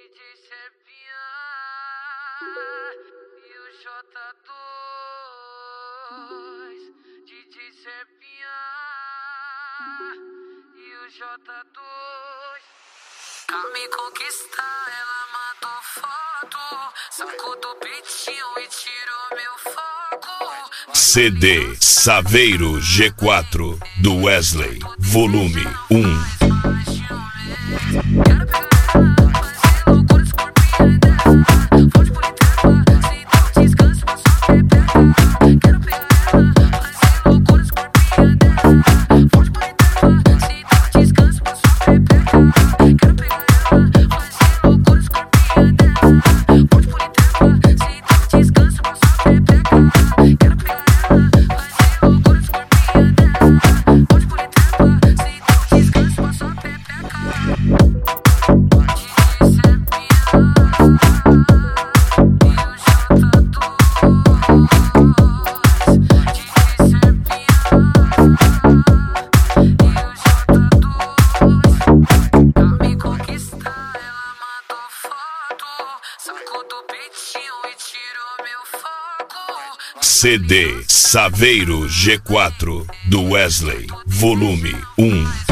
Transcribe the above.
Serpinha e o J2. DJ Serpinha e o J2. Pra me conquistar, ela mandou foto. Sacou do peitinho e tirou meu foco. CD Saveiro G4 do Wesley, volume 1. CD Saveiro G4 do Wesley, volume 1.